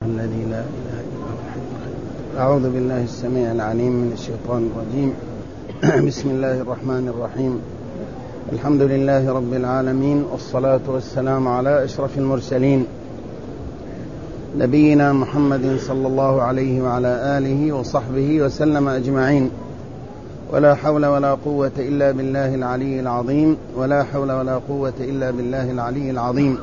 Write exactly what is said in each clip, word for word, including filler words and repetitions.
الذي لا إله إلا هو الحي القيوم. أعوذ بالله السميع العليم من الشيطان الرجيم. بسم الله الرحمن الرحيم. الحمد لله رب العالمين، والصلاة والسلام على أشرف المرسلين نبينا محمد صلى الله عليه وعلى آله وصحبه وسلم أجمعين. ولا حول ولا قوة إلا بالله العلي العظيم ولا حول ولا قوة إلا بالله العلي العظيم.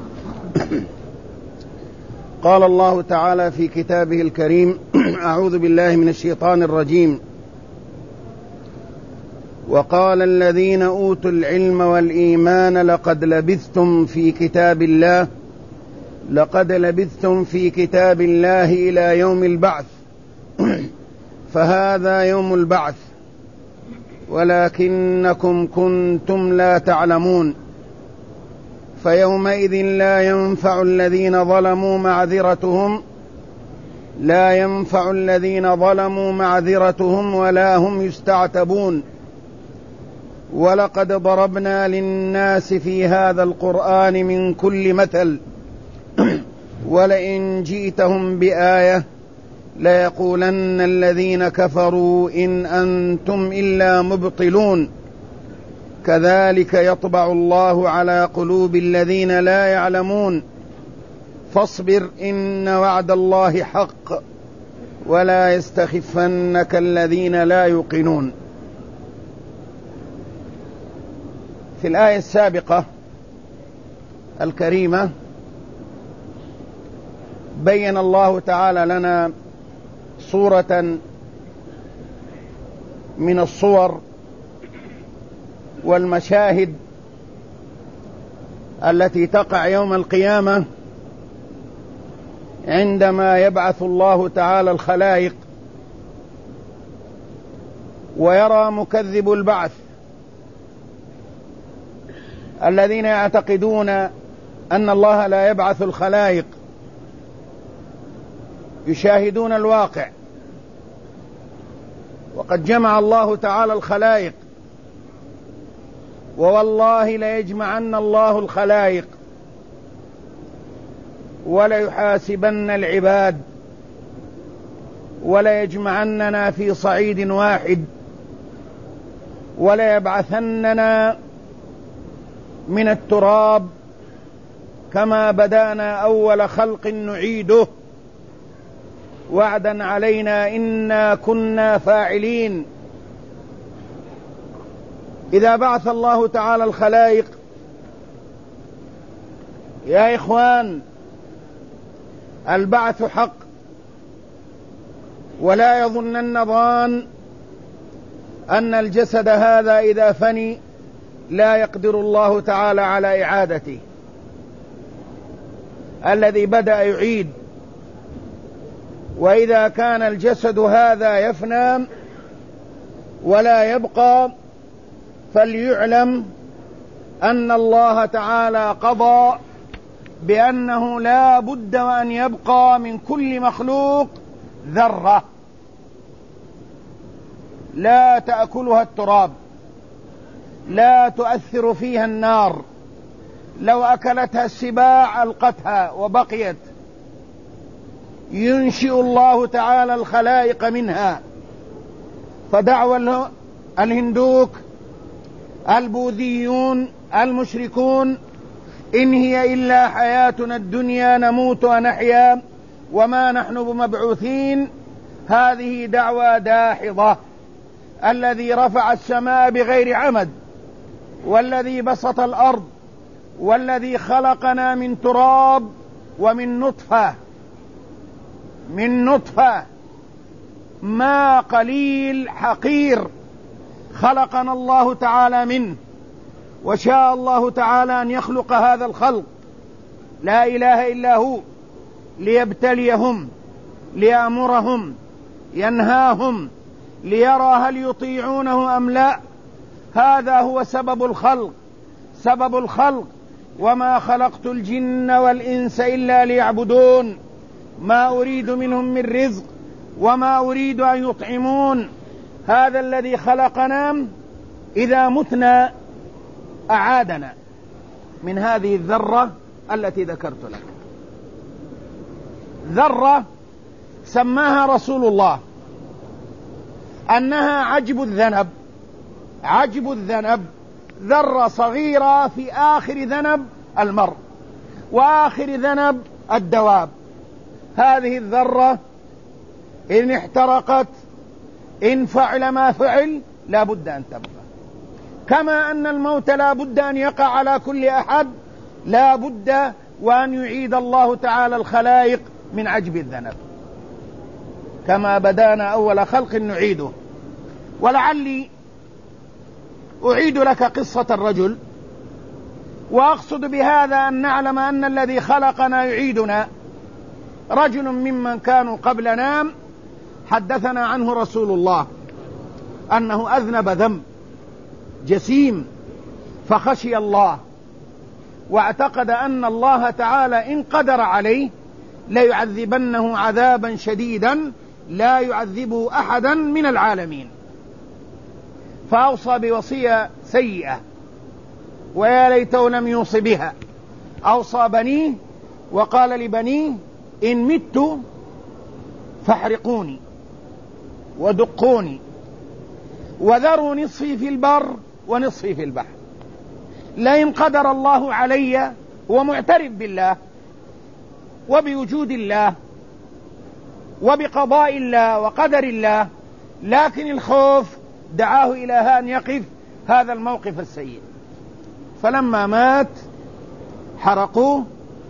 قال الله تعالى في كتابه الكريم: أعوذ بالله من الشيطان الرجيم. وقال الذين أوتوا العلم والإيمان لقد لبثتم في كتاب الله لقد لبثتم في كتاب الله إلى يوم البعث فهذا يوم البعث ولكنكم كنتم لا تعلمون. فيومئذ لا ينفع الذين ظلموا معذرتهم لا ينفع الذين ظلموا معذرتهم ولا هم يستعتبون. ولقد ضربنا للناس في هذا القرآن من كل مثل ولئن جئتهم بآية ليقولن الذين كفروا إن أنتم إلا مبطلون. كذلك يطبع الله على قلوب الذين لا يعلمون. فاصبر إن وعد الله حق ولا يستخفنك الذين لا يوقنون. في الآية السابقة الكريمة بين الله تعالى لنا صورة من الصور والمشاهد التي تقع يوم القيامة عندما يبعث الله تعالى الخلائق ويرى مكذب البعث الذين يعتقدون أن الله لا يبعث الخلائق، يشاهدون الواقع. وقد جمع الله تعالى الخلائق، ووالله ليجمعن الله الخلائق وليحاسبن العباد وليجمعننا في صعيد واحد وليبعثننا من التراب كما بدأنا أول خلق نعيده وعدا علينا إنا كنا فاعلين. إذا بعث الله تعالى الخلائق يا إخوان البعث حق، ولا يظنن ظان أن الجسد هذا إذا فني لا يقدر الله تعالى على إعادته. الذي بدأ يعيد. وإذا كان الجسد هذا يفنى ولا يبقى فليعلم أن الله تعالى قضى بأنه لا بد وأن يبقى من كل مخلوق ذرة لا تأكلها التراب، لا تؤثر فيها النار، لو أكلتها السباع ألقتها وبقيت. ينشئ الله تعالى الخلائق منها. فدعوى الهندوك البوذيون المشركون إن هي إلا حياتنا الدنيا نموت ونحيا وما نحن بمبعوثين، هذه دعوى داحضة. الذي رفع السماء بغير عمد، والذي بسط الأرض، والذي خلقنا من تراب ومن نطفة من نطفة ما قليل حقير خلقنا الله تعالى منه. وشاء الله تعالى أن يخلق هذا الخلق لا إله إلا هو ليبتليهم، ليأمرهم، ينهاهم، ليرى هل يطيعونه أم لا. هذا هو سبب الخلق سبب الخلق وما خلقت الجن والإنس إلا ليعبدون ما أريد منهم من رزق وما أريد أن يطعمون. هذا الذي خلقنا إذا متنا أعادنا من هذه الذرة التي ذكرت لك. ذرة سماها رسول الله أنها عجب الذنب. عجب الذنب ذرة صغيرة في آخر ذنب المرء وآخر ذنب الدواب. هذه الذرة إن احترقت، إن فعل ما فعل، لا بد أن تبقى. كما أن الموت لا بد أن يقع على كل أحد، لا بد وأن يعيد الله تعالى الخلائق من عجب الذنب. كما بدانا أول خلق نعيده. ولعلي أعيد لك قصة الرجل، وأقصد بهذا أن نعلم أن الذي خلقنا يعيدنا. رجل ممن كانوا قبلنا حدثنا عنه رسول الله أنه أذنب ذنب جسيم، فخشي الله واعتقد أن الله تعالى إن قدر عليه ليعذبنه عذابا شديدا لا يعذبه أحدا من العالمين، فأوصى بوصية سيئة ويا ليته لم يوص بها. أوصى بنيه وقال لبنيه: إن مت فاحرقوني ودقوني وذروا نصفي في البر ونصفي في البحر، لئن قدر الله علي، ومعترف بالله وبوجود الله وبقضاء الله وقدر الله، لكن الخوف دعاه إلى أن يقف هذا الموقف السيء. فلما مات حرقوه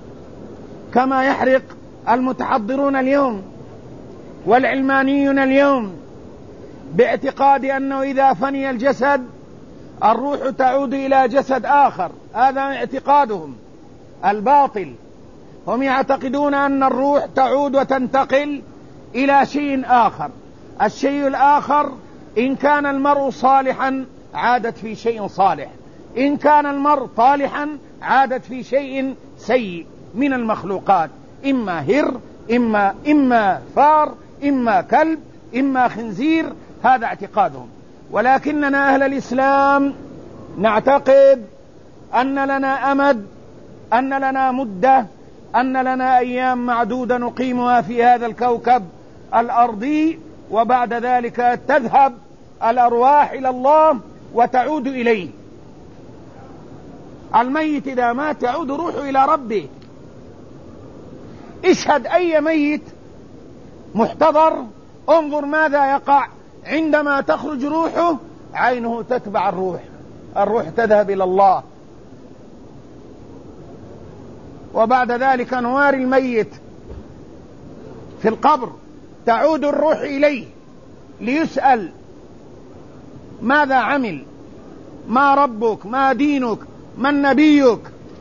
كما يحرق المتحضرون اليوم والعلمانيون اليوم، باعتقاد أنه إذا فني الجسد الروح تعود إلى جسد آخر. هذا اعتقادهم الباطل. هم يعتقدون أن الروح تعود وتنتقل إلى شيء آخر. الشيء الآخر إن كان المرء صالحا عادت في شيء صالح، إن كان المرء طالحا عادت في شيء سيء من المخلوقات، إما هر، إما, إما فار، إما كلب، إما خنزير. هذا اعتقادهم. ولكننا أهل الإسلام نعتقد أن لنا أمد، أن لنا مدة، أن لنا أيام معدودة نقيمها في هذا الكوكب الأرضي، وبعد ذلك تذهب الأرواح إلى الله وتعود إليه. الميت إذا مات يعود روحه إلى ربه. اشهد أي ميت محتضر، انظر ماذا يقع عندما تخرج روحه. عينه تتبع الروح، الروح تذهب إلى الله، وبعد ذلك نوار الميت في القبر تعود الروح إليه ليسأل: ماذا عمل؟ ما ربك؟ ما دينك؟ من نبيك؟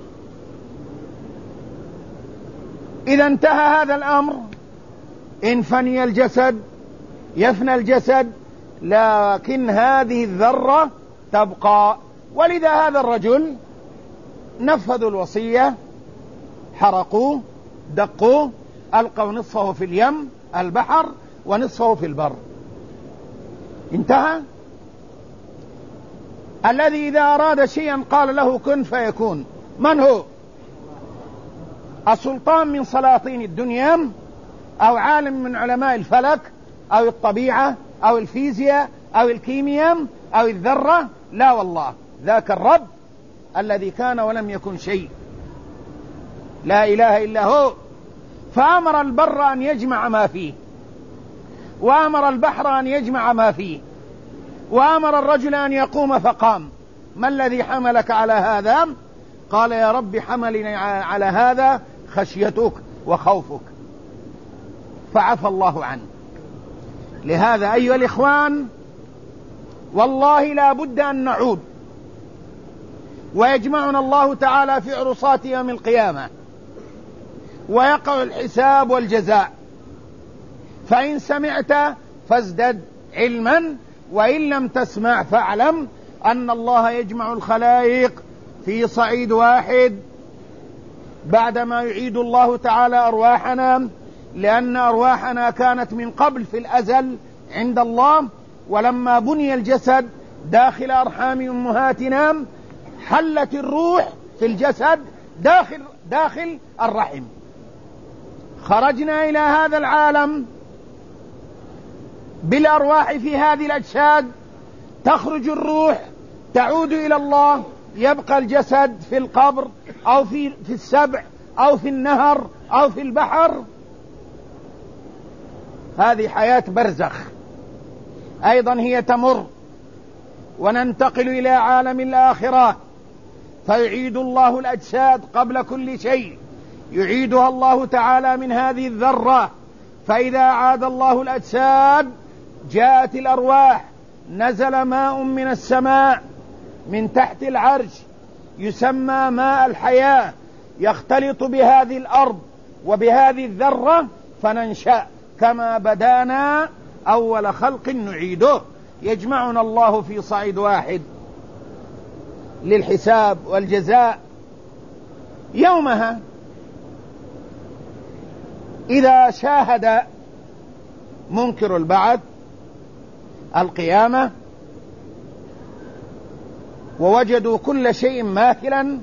إذا انتهى هذا الأمر، إن فني الجسد يفنى الجسد، لكن هذه الذرة تبقى. ولذا هذا الرجل نفذوا الوصية، حرقوه، دقوه، ألقوا نصفه في اليم البحر ونصفه في البر، انتهى. الذي إذا أراد شيئا قال له كن فيكون. من هو؟ السلطان من سلاطين الدنيا، أو عالم من علماء الفلك أو الطبيعة أو الفيزياء أو الكيمياء أو الذرة؟ لا والله، ذاك الرب الذي كان ولم يكن شيء، لا إله إلا هو. فأمر البر أن يجمع ما فيه، وأمر البحر أن يجمع ما فيه، وأمر الرجل أن يقوم فقام. ما الذي حملك على هذا؟ قال: يا رب حملني على هذا خشيتك وخوفك، فعفى الله عنه. لهذا أيها الإخوان، والله لا بد أن نعود، ويجمعنا الله تعالى في عرصات يوم القيامة، ويقع الحساب والجزاء. فإن سمعت فازدد علما، وإن لم تسمع فاعلم أن الله يجمع الخلائق في صعيد واحد بعدما يعيد الله تعالى أرواحنا، لأن أرواحنا كانت من قبل في الأزل عند الله، ولما بني الجسد داخل أرحام أمهاتنا حلت الروح في الجسد داخل, داخل الرحم. خرجنا إلى هذا العالم بالأرواح في هذه الأجساد، تخرج الروح تعود إلى الله، يبقى الجسد في القبر أو في, في السبع أو في النهر أو في البحر. هذه حياة برزخ أيضا هي تمر. وننتقل إلى عالم الآخرة، فيعيد الله الأجساد قبل كل شيء، يعيدها الله تعالى من هذه الذرة. فإذا عاد الله الأجساد جاءت الأرواح، نزل ماء من السماء من تحت العرش يسمى ماء الحياة، يختلط بهذه الأرض وبهذه الذرة، فننشأ كما بدانا أول خلق نعيده. يجمعنا الله في صعيد واحد للحساب والجزاء. يومها إذا شاهد منكر البعث القيامة ووجدوا كل شيء ماثلا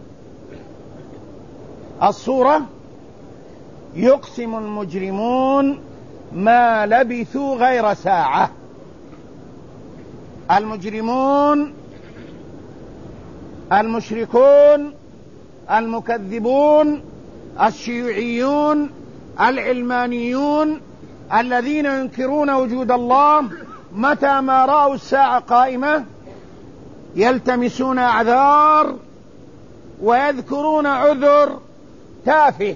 الصورة، يقسم المجرمون ما لبثوا غير ساعة. المجرمون المشركون المكذبون الشيوعيون العلمانيون الذين ينكرون وجود الله، متى ما رأوا الساعة قائمة يلتمسون أعذار ويذكرون عذر تافه.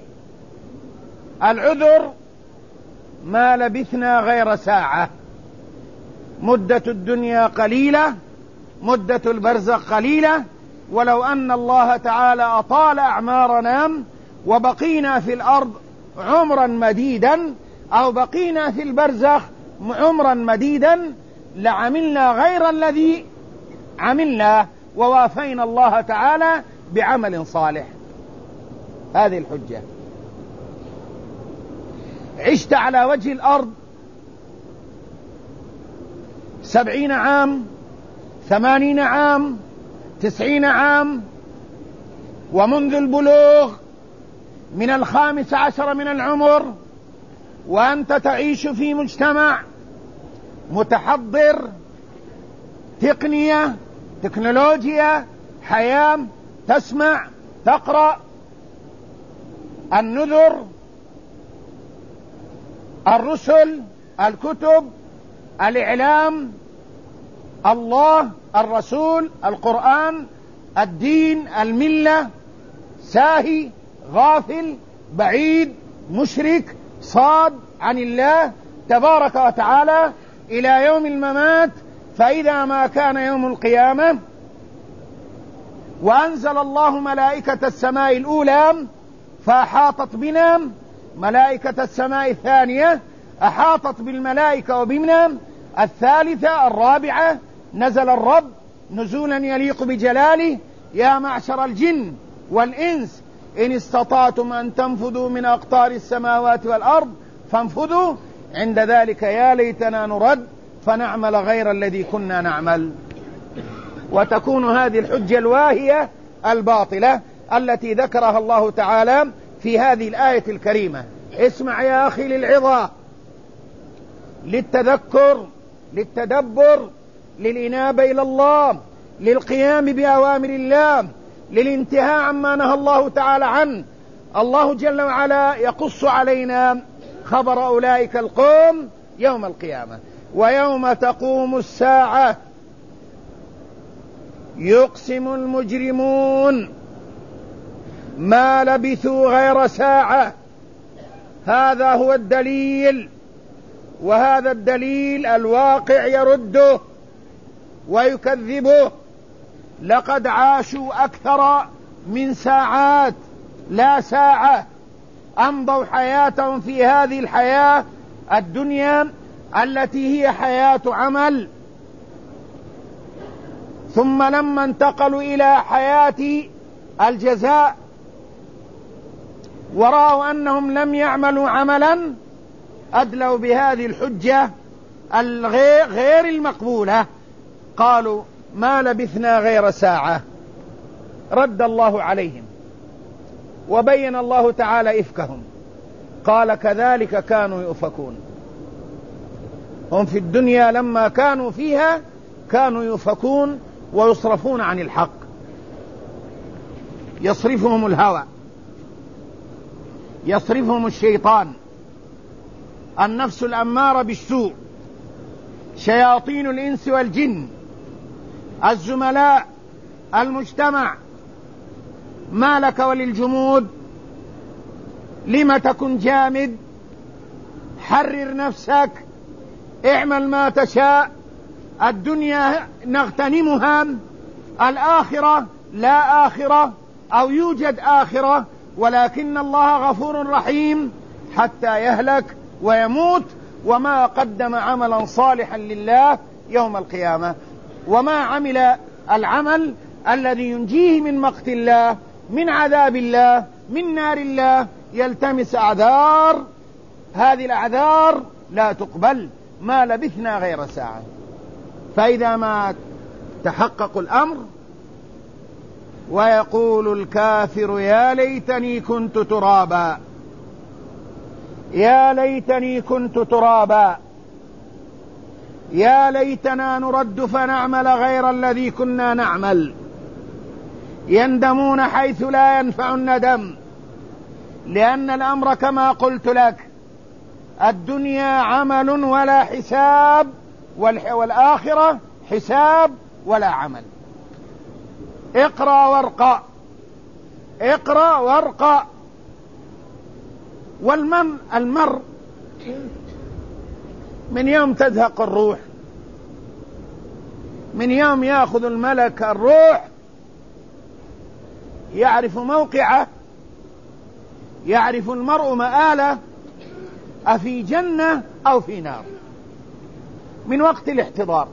العذر ما لبثنا غير ساعة، مدة الدنيا قليلة، مدة البرزخ قليلة، ولو أن الله تعالى أطال أعمارنا وبقينا في الأرض عمرا مديدا أو بقينا في البرزخ عمرا مديدا لعملنا غير الذي عملنا ووافينا الله تعالى بعمل صالح. هذه الحجة. عشت على وجه الأرض سبعين عام، ثمانين عام، تسعين عام، ومنذ البلوغ من الخامس عشر من العمر وأنت تعيش في مجتمع متحضر، تقنية، تكنولوجيا، حياة، تسمع، تقرأ النذر، الرسل، الكتب، الإعلام، الله، الرسول، القرآن، الدين، الملة، ساهي، غافل، بعيد، مشرك، صاد عن الله تبارك وتعالى إلى يوم الممات. فإذا ما كان يوم القيامة وأنزل الله ملائكة السماء الأولى فأحاطت بنا، ملائكة السماء الثانية أحاطت بالملائكة وبنا، الثالثة، الرابعة، نزل الرب نزولا يليق بجلاله: يا معشر الجن والإنس إن استطعتم أن تنفذوا من أقطار السماوات والأرض فانفذوا. عند ذلك يا ليتنا نرد فنعمل غير الذي كنا نعمل. وتكون هذه الحجة الواهية الباطلة التي ذكرها الله تعالى في هذه الآية الكريمة. اسمع يا أخي للعظة، للتذكر، للتدبر، للإنابة إلى الله، للقيام بأوامر الله، للانتهاء عما نهى الله تعالى عنه. الله جل وعلا يقص علينا خبر أولئك القوم يوم القيامة: ويوم تقوم الساعة يقسم المجرمون ما لبثوا غير ساعة. هذا هو الدليل، وهذا الدليل الواقع يرده ويكذبه. لقد عاشوا أكثر من ساعات لا ساعة، أمضوا حياتهم في هذه الحياة الدنيا التي هي حياة عمل، ثم لما انتقلوا إلى حياة الجزاء ورأوا أنهم لم يعملوا عملا أدلوا بهذه الحجة الغير المقبولة، قالوا ما لبثنا غير ساعة. رد الله عليهم وبين الله تعالى إفكهم، قال كذلك كانوا يؤفكون. هم في الدنيا لما كانوا فيها كانوا يفكون ويصرفون عن الحق، يصرفهم الهوى، يصرفهم الشيطان، النفس الأمارة بالسوء، شياطين الإنس والجن، الزملاء، المجتمع. ما لك وللجمود؟ لم تكن جامد؟ حرر نفسك، اعمل ما تشاء. الدنيا نغتنمها، الآخرة لا آخرة، أو يوجد آخرة، ولكن الله غفور رحيم حتى يهلك ويموت وما قدم عملا صالحا لله يوم القيامة، وما عمل العمل الذي ينجيه من مقت الله، من عذاب الله، من نار الله، يلتمس أعذار. هذه الأعذار لا تقبل، ما لبثنا غير ساعة. فإذا ما تحقق الأمر ويقول الكافر يا ليتني كنت ترابا، يا ليتني كنت ترابا، يا ليتنا نرد فنعمل غير الذي كنا نعمل. يندمون حيث لا ينفع الندم، لأن الأمر كما قلت لك، الدنيا عمل ولا حساب، والآخرة حساب ولا عمل. اقرأ وارقى، اقرأ وارقى. والمن المر من يوم تزهق الروح، من يوم يأخذ الملك الروح، يعرف موقعه، يعرف المرء مآله، أفي جنة أو في نار، من وقت الاحتضار.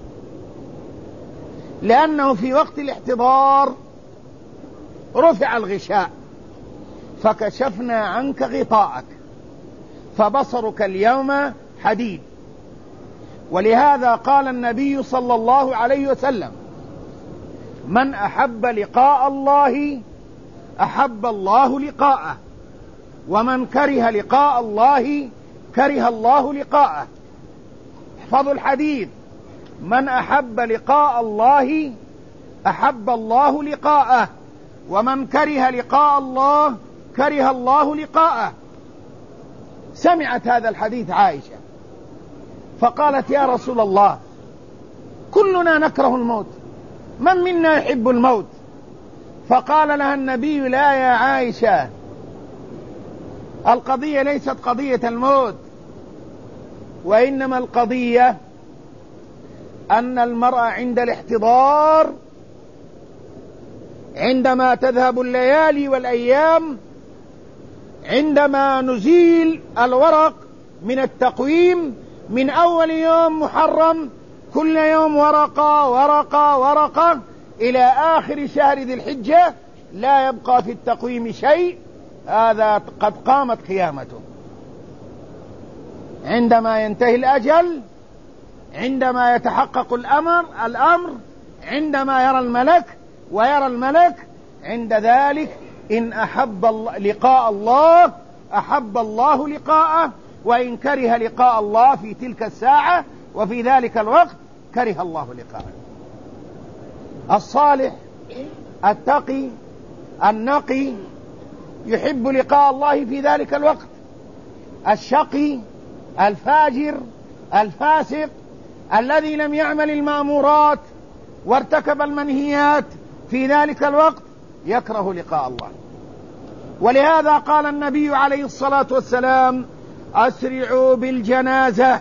لأنه في وقت الاحتضار رفع الغشاء فكشفنا عنك غطاءك فبصرك اليوم حديد. ولهذا قال النبي صلى الله عليه وسلم: من أحب لقاء الله أحب الله لقاءه، ومن كره لقاء الله كره الله لقاءه. احفظوا الحديث: من أحب لقاء الله أحب الله لقاءه، ومن كره لقاء الله كره الله لقاءه. سمعت هذا الحديث عائشة فقالت: يا رسول الله، كلنا نكره الموت، من منا يحب الموت؟ فقال لها النبي: لا يا عائشة، القضية ليست قضية الموت، وإنما القضية أن المرء عند الاحتضار، عندما تذهب الليالي والأيام، عندما نزيل الورق من التقويم من أول يوم محرم، كل يوم ورقة ورقة ورقة إلى آخر شهر ذي الحجة، لا يبقى في التقويم شيء، هذا قد قامت قيامته. عندما ينتهي الأجل، عندما يتحقق الأمر الأمر عندما يرى الملك ويرى الملك، عند ذلك إن أحب لقاء الله أحب الله لقاءه، وإن كره لقاء الله في تلك الساعة وفي ذلك الوقت كره الله لقاءه. الصالح التقي النقي يحب لقاء الله في ذلك الوقت. الشقي الفاجر الفاسق الذي لم يعمل المأمورات وارتكب المنهيات في ذلك الوقت يكره لقاء الله. ولهذا قال النبي عليه الصلاة والسلام: أسرعوا بالجنازة،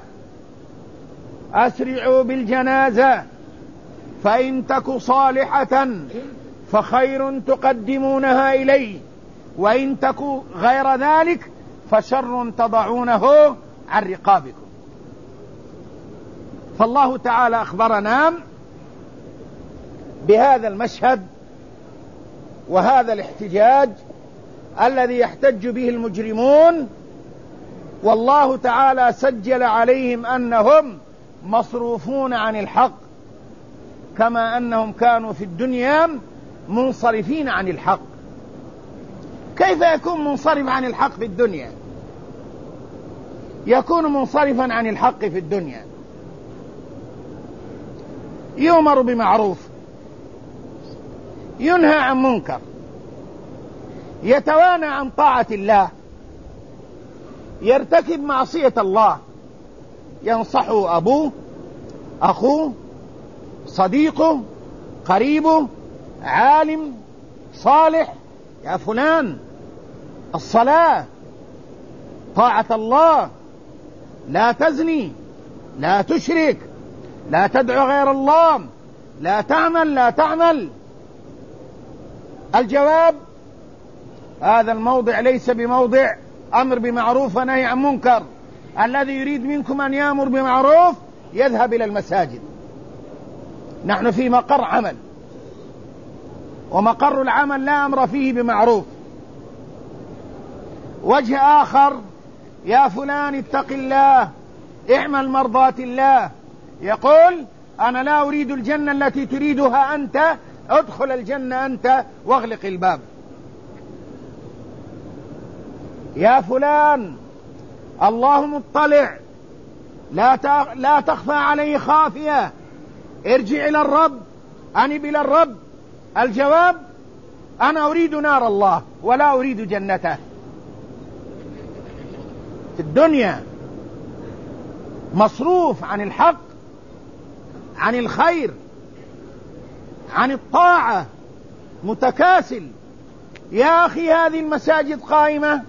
أسرعوا بالجنازة، فإن تك صالحة فخير تقدمونها إليه، وإن تك غير ذلك فشر تضعونه عن رقابكم. فالله تعالى أخبرنا بهذا المشهد وهذا الاحتجاج الذي يحتج به المجرمون، والله تعالى سجل عليهم أنهم مصروفون عن الحق، كما أنهم كانوا في الدنيا منصرفين عن الحق. كيف يكون منصرف عن الحق في الدنيا؟ يكون منصرفا عن الحق في الدنيا، يؤمر بمعروف، ينهى عن منكر، يتوانى عن طاعة الله، يرتكب معصية الله، ينصحه أبوه، أخوه، صديقه، قريبه، عالم صالح: يا فلان، الصلاة، طاعة الله، لا تزني، لا تشرك، لا تدعو غير الله، لا تعمل لا تعمل. الجواب: هذا الموضع ليس بموضع أمر بمعروف ونهي عن منكر. الذي يريد منكم أن يأمر بمعروف يذهب إلى المساجد. نحن في مقر عمل، ومقر العمل لا أمر فيه بمعروف. وجه آخر: يا فلان اتق الله، اعمل مرضات الله. يقول: أنا لا أريد الجنة التي تريدها أنت، ادخل الجنة أنت واغلق الباب. يا فلان، الله مطلع، لا لا تخفى عليه خافية، ارجع إلى الرب، أنب إلى الرب. الجواب: أنا أريد نار الله ولا أريد جنته. في الدنيا مصروف عن الحق، عن الخير، عن الطاعة، متكاسل. يا أخي، هذه المساجد قائمة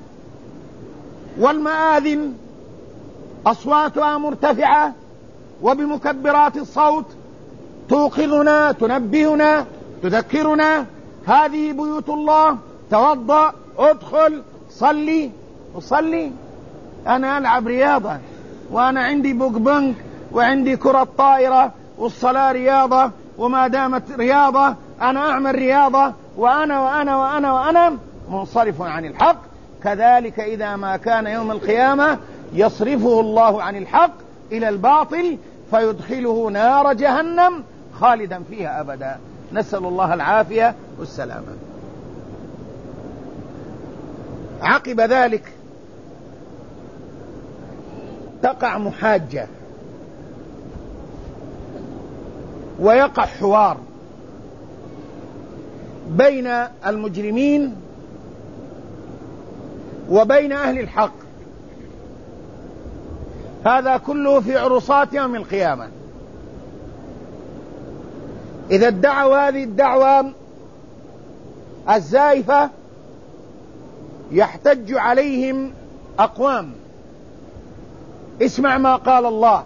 والمآذن أصواتها مرتفعة وبمكبرات الصوت توقظنا، تنبهنا، تذكرنا: هذه بيوت الله، توضأ، ادخل، صلي. وصلي؟ أنا ألعب رياضة، وأنا عندي بوك بنك، وعندي كرة طائرة، والصلاة رياضة، وما دامت رياضة أنا أعمل رياضة، وأنا وأنا وأنا وأنا منصرف عن الحق. كذلك إذا ما كان يوم القيامة يصرفه الله عن الحق إلى الباطل فيدخله نار جهنم خالدا فيها أبدا. نسأل الله العافية والسلامة. عقب ذلك تقع محاجة ويقع حوار بين المجرمين وبين أهل الحق. هذا كله في عرصات يوم القيامة. إذا ادعوا هذه الدعوة الزائفة يحتج عليهم أقوام. اسمع ما قال الله: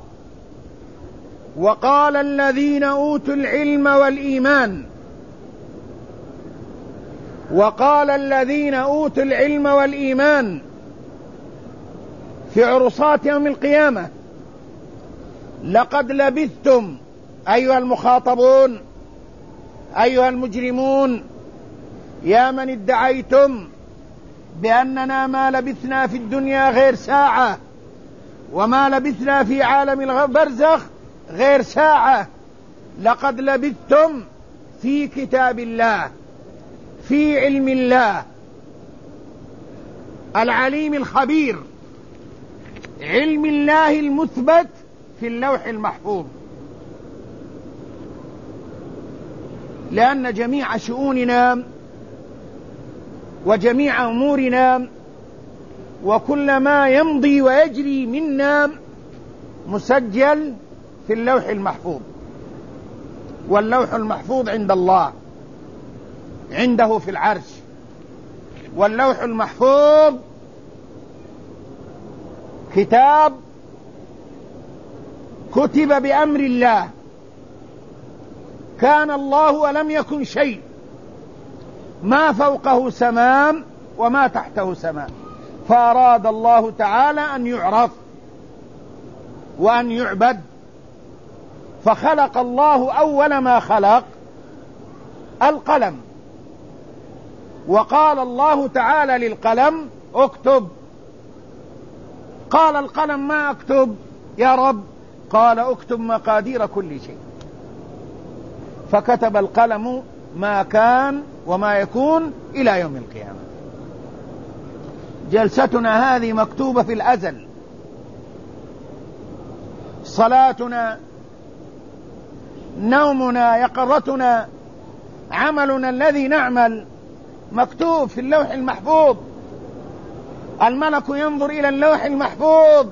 وقال الذين أوتوا العلم والإيمان وقال الذين أوتوا العلم والإيمان في عرصات يوم القيامة: لقد لبثتم أيها المخاطبون، أيها المجرمون، يا من ادعيتم بأننا ما لبثنا في الدنيا غير ساعة، وما لبثنا في عالم البرزخ غير ساعة، لقد لبثتم في كتاب الله، في علم الله العليم الخبير، علم الله المثبت في اللوح المحفوظ. لأن جميع شؤوننا وجميع أمورنا وكل ما يمضي ويجري منا مسجل في اللوح المحفوظ، واللوح المحفوظ عند الله، عنده في العرش. واللوح المحفوظ كتاب كتب بأمر الله، كان الله ولم يكن شيء، ما فوقه سماء وما تحته سماء، فأراد الله تعالى أن يعرف وأن يعبد، فخلق الله أول ما خلق القلم، وقال الله تعالى للقلم: اكتب. قال القلم: ما اكتب يا رب؟ قال: اكتب مقادير كل شيء. فكتب القلم ما كان وما يكون إلى يوم القيامة. جلستنا هذه مكتوبة في الأزل، صلاتنا، نومنا، يقظتنا، عملنا الذي نعمل مكتوب في اللوح المحفوظ. الملك ينظر إلى اللوح المحفوظ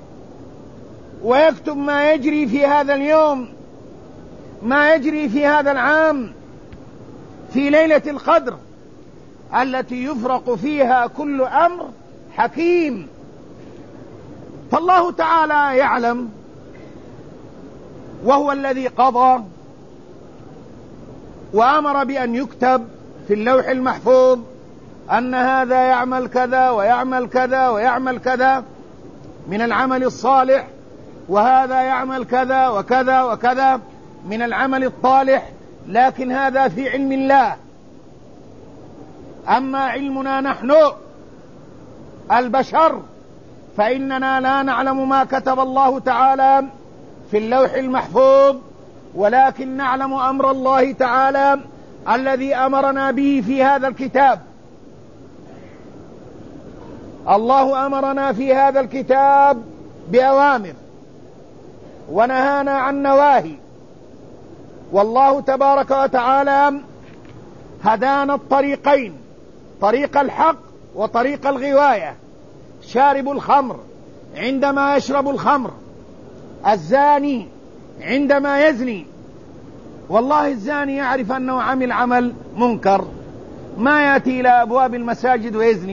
ويكتب ما يجري في هذا اليوم، ما يجري في هذا العام، في ليلة القدر التي يفرق فيها كل أمر حكيم. فالله تعالى يعلم، وهو الذي قضى وأمر بأن يكتب في اللوح المحفوظ أن هذا يعمل كذا ويعمل كذا ويعمل كذا من العمل الصالح، وهذا يعمل كذا وكذا وكذا من العمل الطالح، لكن هذا في علم الله. أما علمنا نحن البشر فإننا لا نعلم ما كتب الله تعالى في اللوح المحفوظ، ولكن نعلم أمر الله تعالى الذي أمرنا به في هذا الكتاب. الله أمرنا في هذا الكتاب بأوامر ونهانا عن نواهي، والله تبارك وتعالى هدانا الطريقين، طريق الحق وطريق الغواية. شارب الخمر عندما يشرب الخمر، الزاني عندما يزني، والله الزاني يعرف أنه عمل عمل منكر، ما يأتي إلى أبواب المساجد ويزني،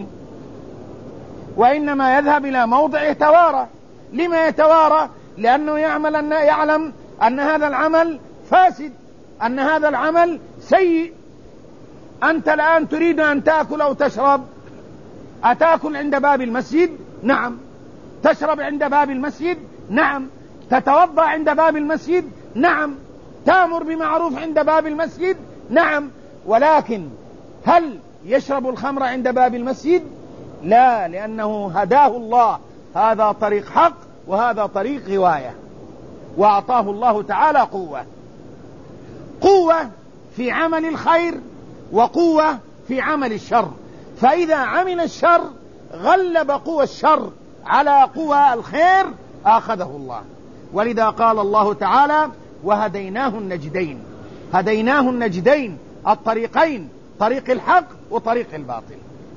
وإنما يذهب إلى موضع يتوارى. لما يتوارى؟ لأنه يعمل أن يعلم أن هذا العمل فاسد، أن هذا العمل سيء. أنت الآن تريد أن تأكل أو تشرب، أتأكل عند باب المسجد؟ نعم. تشرب عند باب المسجد؟ نعم. تتوضأ عند باب المسجد؟ نعم. تأمر بمعروف عند باب المسجد؟ نعم. ولكن هل يشرب الخمر عند باب المسجد؟ لا، لأنه هداه الله، هذا طريق حق وهذا طريق غواية، وأعطاه الله تعالى قوة، قوة في عمل الخير وقوة في عمل الشر. فإذا عمل الشر غلب قوى الشر على قوى الخير أخذه الله. ولذا قال الله تعالى: وهديناه النجدين. هديناه النجدين، الطريقين، طريق الحق وطريق الباطل.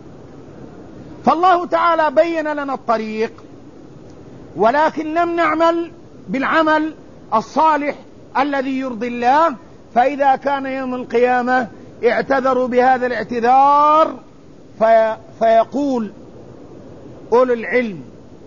فالله تعالى بين لنا الطريق، ولكن لم نعمل بالعمل الصالح الذي يرضي الله. فإذا كان يوم القيامة اعتذروا بهذا الاعتذار، في فيقول أولو العلم: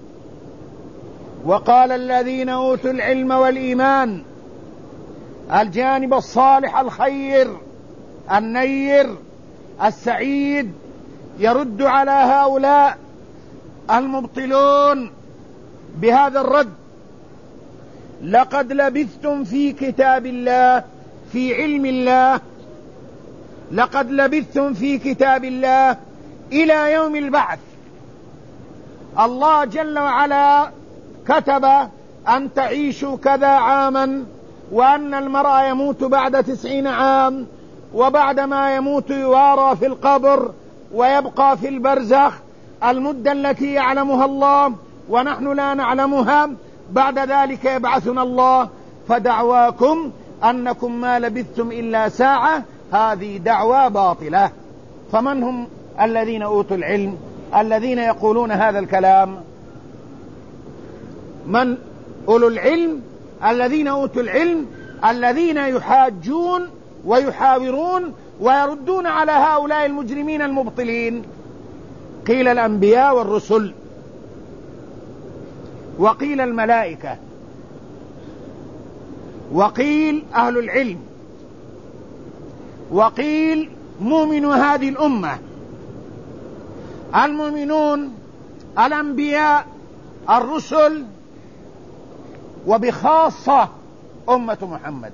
وقال الذين أوتوا العلم والإيمان، الجانب الصالح الخير النير السعيد، يرد على هؤلاء المبطلون بهذا الرد: لقد لبثتم في كتاب الله، في علم الله، لقد لبثتم في كتاب الله إلى يوم البعث. الله جل وعلا كتب أن تعيشوا كذا عاما، وأن المرء يموت بعد تسعين عام، وبعد ما يموت يوارى في القبر ويبقى في البرزخ المدة التي يعلمها الله ونحن لا نعلمها. بعد ذلك يبعثنا الله، فدعواكم أنكم ما لبثتم إلا ساعة، هذه دعوى باطلة. فمن هم الذين أوتوا العلم الذين يقولون هذا الكلام؟ من أولو العلم؟ الذين أوتوا العلم الذين يحاجون ويحاورون ويردون على هؤلاء المجرمين المبطلين. قيل الأنبياء والرسل، وقيل الملائكة، وقيل أهل العلم، وقيل مؤمن هذه الأمة. المؤمنون الأنبياء الرسل، وبخاصة أمة محمد،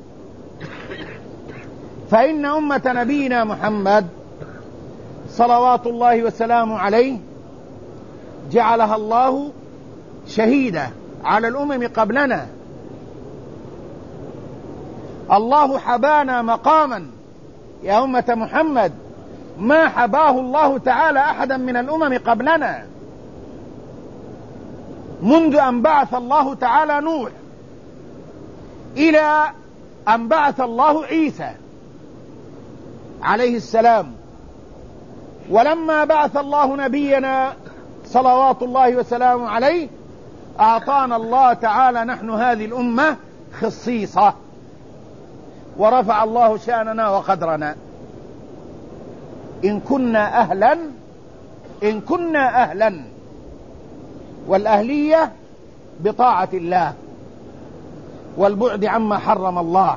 فإن أمة نبينا محمد صلوات الله وسلامه عليه جعلها الله شهيدة على الأمم قبلنا. الله حبانا مقاما يا أمة محمد ما حباه الله تعالى أحدا من الأمم قبلنا، منذ أن بعث الله تعالى نوح إلى أن بعث الله عيسى عليه السلام. ولما بعث الله نبينا صلوات الله وسلامه عليه أعطانا الله تعالى نحن هذه الأمة خصيصة، ورفع الله شأننا وقدرنا. إن كنا أهلا إن كنا أهلا والأهلية بطاعة الله والبعد عما حرم الله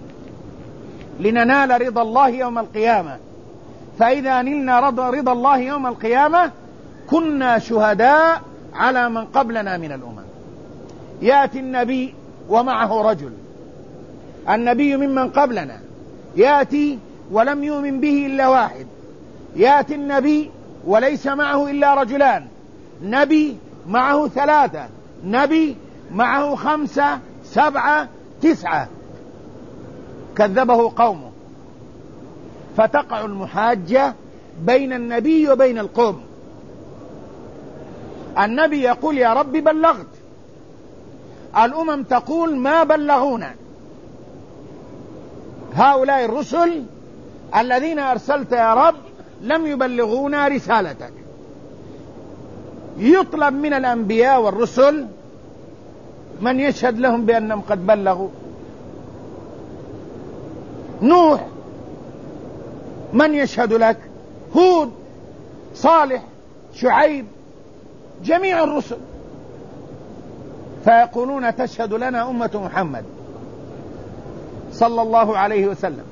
لننال رضا الله يوم القيامة. فإذا نلنا رضا الله يوم القيامة كنا شهداء على من قبلنا من الأمم. يأتي النبي ومعه رجل، النبي ممن قبلنا يأتي ولم يؤمن به إلا واحد، يأتي النبي وليس معه إلا رجلان، نبي معه ثلاثة، نبي معه خمسة سبعة تسعة، كذبه قومه، فتقع المحاجة بين النبي وبين القوم. النبي يقول يا رب بلغت، الأمم تقول ما بلغونا. هؤلاء الرسل الذين أرسلت يا رب لم يبلغونا رسالتك. يطلب من الأنبياء والرسل من يشهد لهم بأنهم قد بلغوا. نوح من يشهد لك؟ هود، صالح، شعيب، جميع الرسل. فيقولون تشهد لنا أمة محمد صلى الله عليه وسلم،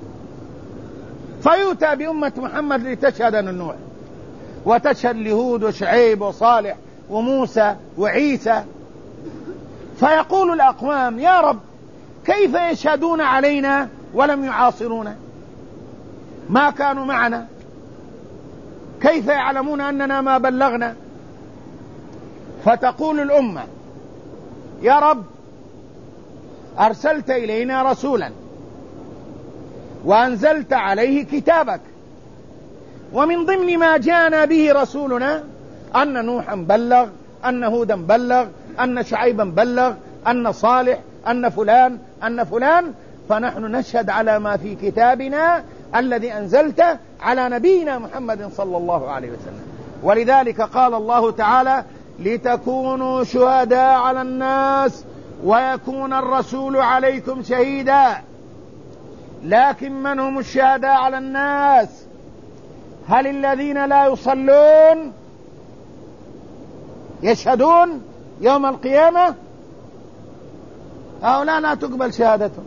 فيؤتى بأمة محمد لتشهد لنوح وتشهد لهود وشعيب وصالح وموسى وعيسى. فيقول الأقوام يا رب كيف يشهدون علينا ولم يعاصرونا؟ ما كانوا معنا، كيف يعلمون أننا ما بلغنا؟ فتقول الأمة يا رب أرسلت إلينا رسولا وأنزلت عليه كتابك، ومن ضمن ما جاءنا به رسولنا أن نوحا بلغ، أن هودا بلغ، أن شعيبا بلغ، أن صالح، أن فلان أن فلان. فنحن نشهد على ما في كتابنا الذي أنزلته على نبينا محمد صلى الله عليه وسلم. ولذلك قال الله تعالى لتكونوا شهداء على الناس ويكون الرسول عليكم شهيدا. لكن من هم الشهداء على الناس؟ هل الذين لا يصلون يشهدون يوم القيامة؟ هؤلاء لا تقبل شهادتهم.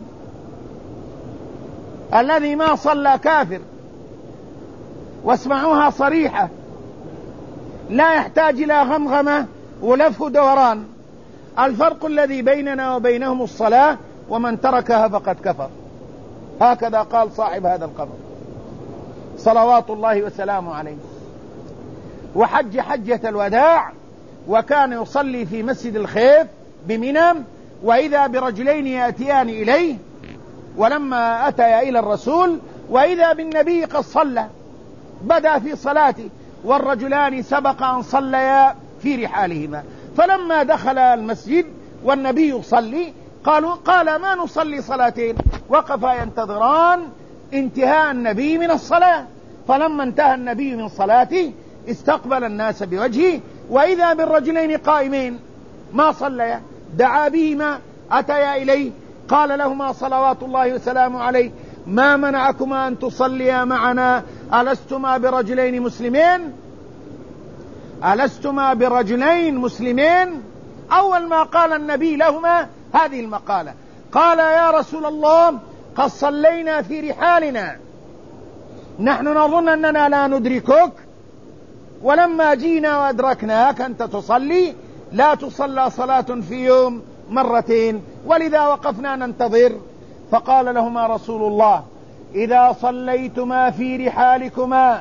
الذي ما صلى كافر، واسمعوها صريحة، لا يحتاج إلى غمغمة ولف دوران. الفرق الذي بيننا وبينهم الصلاة، ومن تركها فقد كفر. هكذا قال صاحب هذا القبر صلوات الله وسلامه عليه. وحج حجة الوداع وكان يصلي في مسجد الخيف بمنى، وإذا برجلين يأتيان إليه، ولما أتيا إلى الرسول وإذا بالنبي قد صلى، بدأ في صلاته والرجلان سبق أن صليا في رحالهما. فلما دخل المسجد والنبي يصلي قالوا قال ما نصلي صلاتين، وقفا ينتظران انتهاء النبي من الصلاة. فلما انتهى النبي من صلاته استقبل الناس بوجهه، وإذا بالرجلين قائمين ما صليا، دعا بهما أتيا إليه قال لهما صلوات الله وسلامه عليه ما منعكما أن تصليا معنا؟ ألستما برجلين مسلمين؟ ألستما برجلين مسلمين؟ أول ما قال النبي لهما هذه المقالة، قال يا رسول الله قد صلينا في رحالنا، نحن نظن أننا لا ندركك، ولما جينا وأدركناك أنت تصلي، لا تصلى صلاة في يوم مرتين، ولذا وقفنا ننتظر. فقال لهما رسول الله إذا صليتما في رحالكما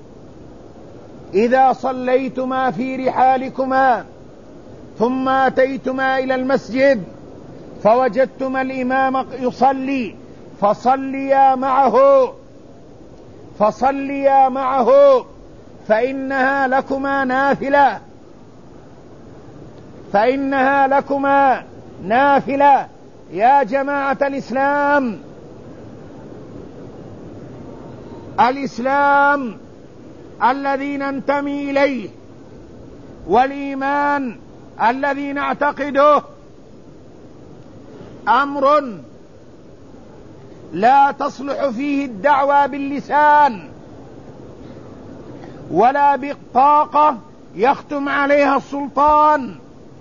إذا صليتما في رحالكما ثم أتيتما إلى المسجد فوجدتما الإمام يصلي فصليا معه فصليا معه فإنها لكما نافلة فإنها لكما نافلة يا جماعة الإسلام، الإسلام الذي ننتمي إليه والإيمان الذي نعتقده أمر لا تصلح فيه الدعوة باللسان ولا بطاقة يختم عليها السلطان.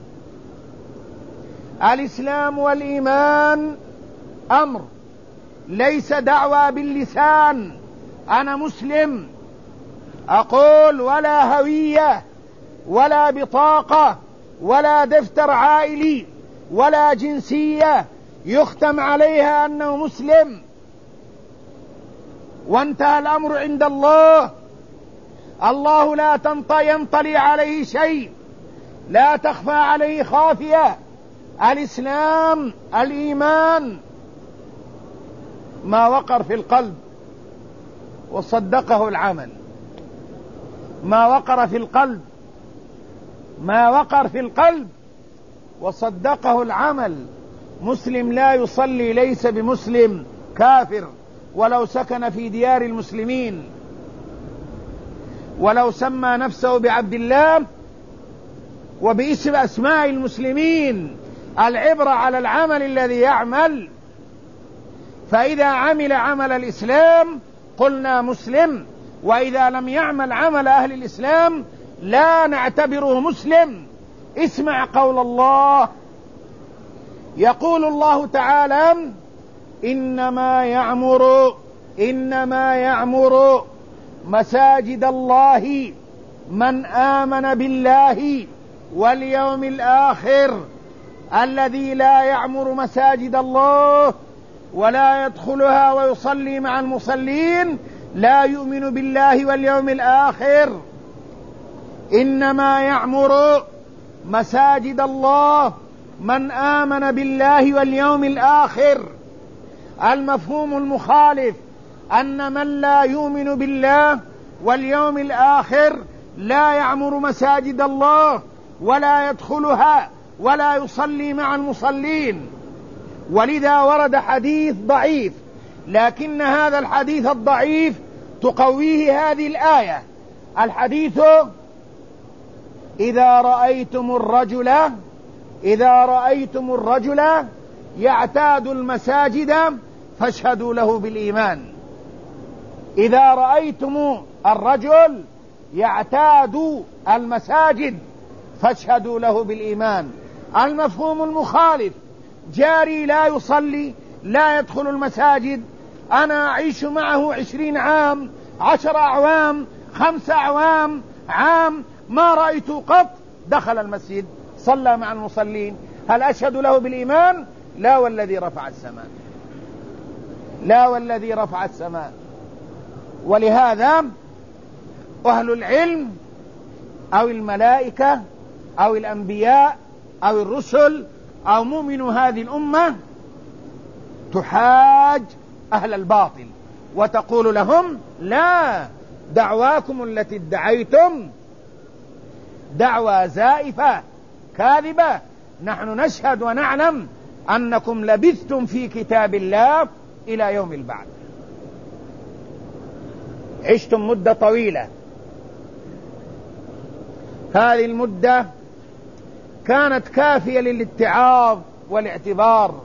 الإسلام والإيمان أمر ليس دعوة باللسان أنا مسلم أقول، ولا هوية ولا بطاقة ولا دفتر عائلي ولا جنسية يختم عليها أنه مسلم، وانتهى الأمر عند الله. الله لا ينطلي عليه شيء، لا تخفى عليه خافية. الإسلام الإيمان ما وقر في القلب وصدقه العمل، ما وقر في القلب ما وقر في القلب وصدقه العمل. مسلم لا يصلي ليس بمسلم، كافر ولو سكن في ديار المسلمين، ولو سمى نفسه بعبد الله وباسم أسماء المسلمين. العبرة على العمل الذي يعمل، فإذا عمل عمل الإسلام قلنا مسلم، وإذا لم يعمل عمل أهل الإسلام لا نعتبره مسلم. اسمع قول الله، يقول الله تعالى: إنما يعمر إنما يعمر مساجد الله من آمن بالله واليوم الآخر. الذي لا يعمر مساجد الله ولا يدخلها ويصلي مع المصلين لا يؤمن بالله واليوم الآخر. إنما يعمر مساجد الله من آمن بالله واليوم الآخر. المفهوم المخالف أن من لا يؤمن بالله واليوم الآخر لا يعمر مساجد الله ولا يدخلها ولا يصلي مع المصلين. ولذا ورد حديث ضعيف، لكن هذا الحديث الضعيف تقويه هذه الآية. الحديث: إذا رأيتم الرجل إذا رأيتم الرجل يعتاد المساجد فاشهدوا له بالإيمان. إذا رأيتم الرجل يعتاد المساجد فاشهدوا له بالإيمان. المفهوم المخالف: جاري لا يصلي لا يدخل المساجد، أنا أعيش معه عشرين عام، عشر أعوام، خمس أعوام، عام، ما رأيته قط دخل المسجد صلى مع المصلين، هل أشهد له بالإيمان؟ لا والذي رفع السماء، لا والذي رفع السماء. ولهذا أهل العلم أو الملائكة أو الأنبياء أو الرسل أو مؤمن هذه الأمة تحاج أهل الباطل وتقول لهم: لا، دعواكم التي ادعيتم دعوى زائفة كاذبة، نحن نشهد ونعلم أنكم لبثتم في كتاب الله إلى يوم البعث، عشتم مدة طويلة. هذه المدة كانت كافية للاتعاظ والاعتبار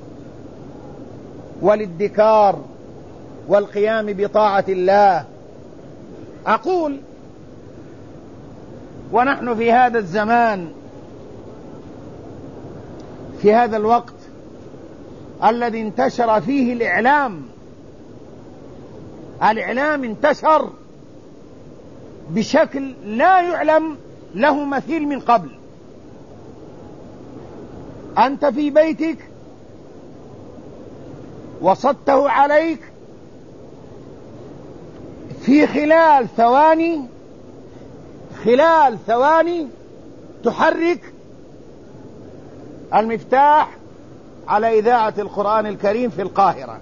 والادكار والقيام بطاعة الله. أقول: ونحن في هذا الزمان، في هذا الوقت الذي انتشر فيه الإعلام، الإعلام انتشر بشكل لا يعلم له مثيل من قبل. أنت في بيتك وصدته عليك، في خلال ثواني خلال ثواني تحرك المفتاح على إذاعة القرآن الكريم في القاهرة،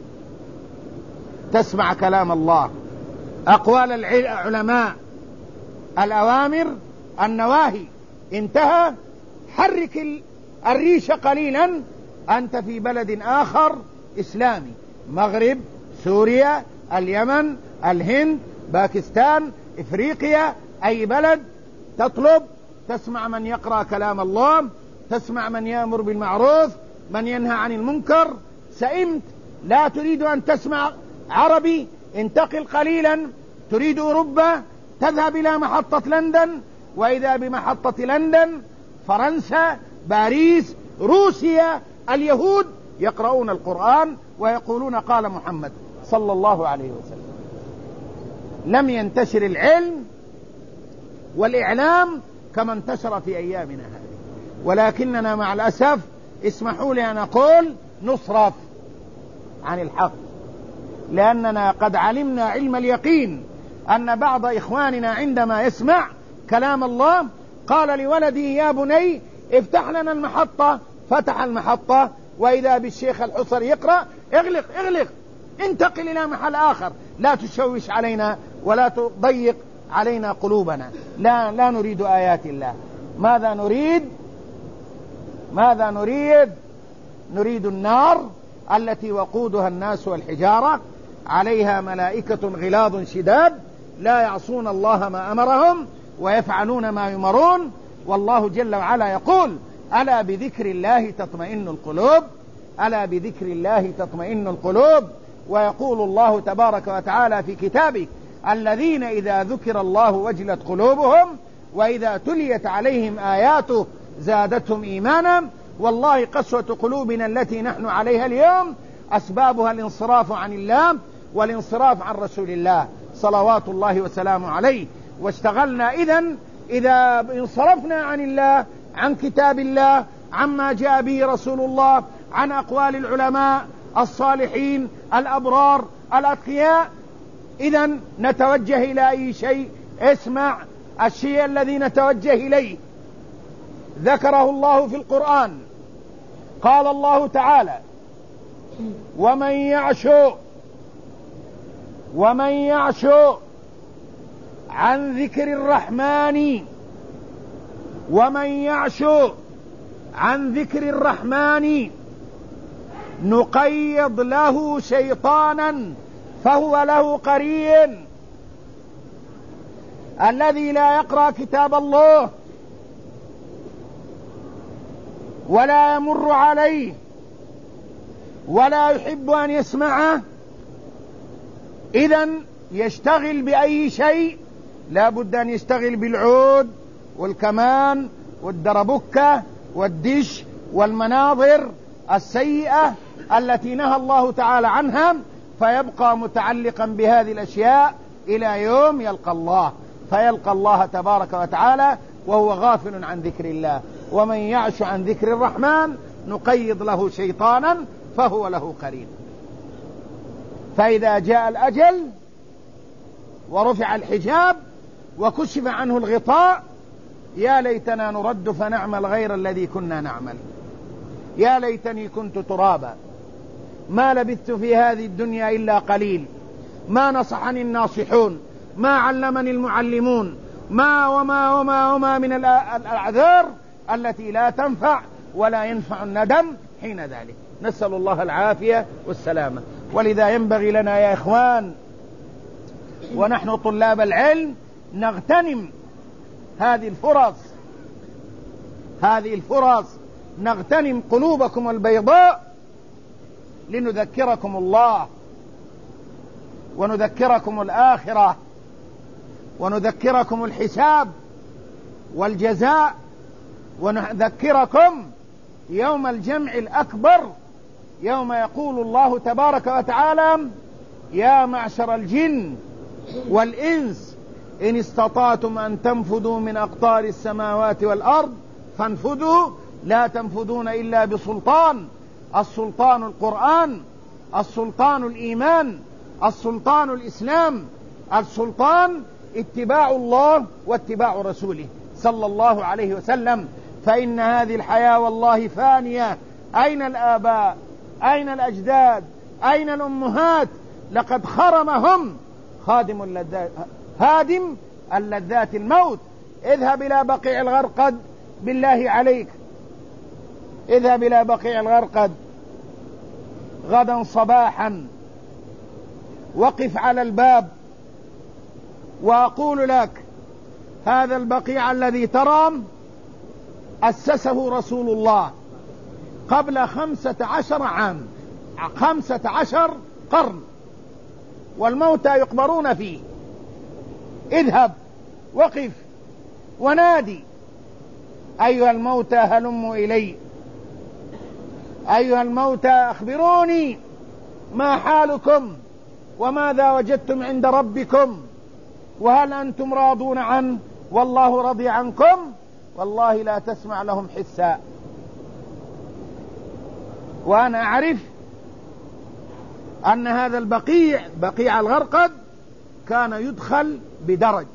تسمع كلام الله، أقوال العلماء، الأوامر، النواهي، انتهى، حرك الريش قليلا أنت في بلد آخر إسلامي، مغرب، سوريا، اليمن، الهند، باكستان، إفريقيا، أي بلد، تطلب تسمع من يقرأ كلام الله، تسمع من يأمر بالمعروف، من ينهى عن المنكر. سئمت لا تريد أن تسمع عربي، انتقل قليلا، تريد أوروبا، تذهب إلى محطة لندن، وإذا بمحطة لندن فرنسا، باريس، روسيا، اليهود يقرؤون القرآن ويقولون قال محمد صلى الله عليه وسلم. لم ينتشر العلم والإعلام كما انتشر في أيامنا هذه، ولكننا مع الأسف اسمحوا لي أن أقول نصرف عن الحق، لأننا قد علمنا علم اليقين أن بعض إخواننا عندما يسمع كلام الله قال لولده يا بني افتح لنا المحطة، فتح المحطة وإذا بالشيخ الحصر يقرأ اغلق اغلق انتقل إلى محل آخر، لا تشوش علينا ولا تضيق علينا قلوبنا. لا, لا نريد آيات الله. ماذا نريد؟ ماذا نريد؟ نريد النار التي وقودها الناس والحجارة، عليها ملائكة غلاظ شداد لا يعصون الله ما أمرهم ويفعلون ما يمرون. والله جل وعلا يقول ألا بذكر الله تطمئن القلوب، ألا بذكر الله تطمئن القلوب. ويقول الله تبارك وتعالى في كتابه الذين إذا ذكر الله وجلت قلوبهم وإذا تليت عليهم آياته زادتهم إيمانا. والله قسوة قلوبنا التي نحن عليها اليوم أسبابها الانصراف عن الله والانصراف عن رسول الله صلوات الله وسلامه عليه. واشتغلنا إذن إذا انصرفنا عن الله، عن كتاب الله، عما جاء به رسول الله، عن أقوال العلماء الصالحين الأبرار الأتقياء، إذن نتوجه إلى أي شيء. اسمع الشيء الذي نتوجه إليه ذكره الله في القرآن. قال الله تعالى ومن يعشو ومن يعشو عن ذكر الرحمن ومن يعشو عن ذكر الرحمن نقيض له شيطانا فهو له قرين. الذي لا يقرأ كتاب الله ولا يمر عليه ولا يحب أن يسمعه، إذن يشتغل بأي شيء؟ لا بد أن يشتغل بالعود والكمان والدربكة والدش والمناظر السيئة التي نهى الله تعالى عنها، فيبقى متعلقا بهذه الأشياء إلى يوم يلقى الله، فيلقى الله تبارك وتعالى وهو غافل عن ذكر الله. ومن يعش عن ذكر الرحمن نقيض له شيطانا فهو له قرين. فإذا جاء الأجل ورفع الحجاب وكشف عنه الغطاء يا ليتنا نرد فنعمل غير الذي كنا نعمل، يا ليتني كنت ترابا، ما لبثت في هذه الدنيا إلا قليل، ما نصحني الناصحون، ما علمني المعلمون، ما وما وما وما من الأعذار التي لا تنفع ولا ينفع الندم حين ذلك. نسأل الله العافية والسلامة. ولذا ينبغي لنا يا إخوان ونحن طلاب العلم نغتنم هذه الفرص، هذه الفرص نغتنم قلوبكم البيضاء لنذكركم الله ونذكركم الآخرة ونذكركم الحساب والجزاء ونذكركم يوم الجمع الأكبر، يوم يقول الله تبارك وتعالى يا معشر الجن والإنس إن استطعتم أن تنفذوا من أقطار السماوات والأرض فانفذوا لا تنفذون إلا بسلطان. السلطان القرآن، السلطان الإيمان، السلطان الإسلام، السلطان اتباع الله واتباع رسوله صلى الله عليه وسلم. فإن هذه الحياة والله فانية. أين الآباء؟ أين الأجداد؟ أين الأمهات؟ لقد خرمهم خادم اللذات هادم اللذات الموت. اذهب إلى بقيع الغرقد بالله عليك اذهب إلى بقيع الغرقد غدا صباحا، وقف على الباب، وأقول لك هذا البقيع الذي ترى أسسه رسول الله قبل خمسة عشر عام، خمسة عشر قرن، والموتى يقبرون فيه. اذهب وقف ونادي: أيها الموتى هلموا إلي، أيها الموتى أخبروني ما حالكم وماذا وجدتم عند ربكم، وهل أنتم راضون عنه والله رضي عنكم. والله لا تسمع لهم حسا. وأنا أعرف أن هذا البقيع، بقيع الغرقد، كان يدخل بدرج،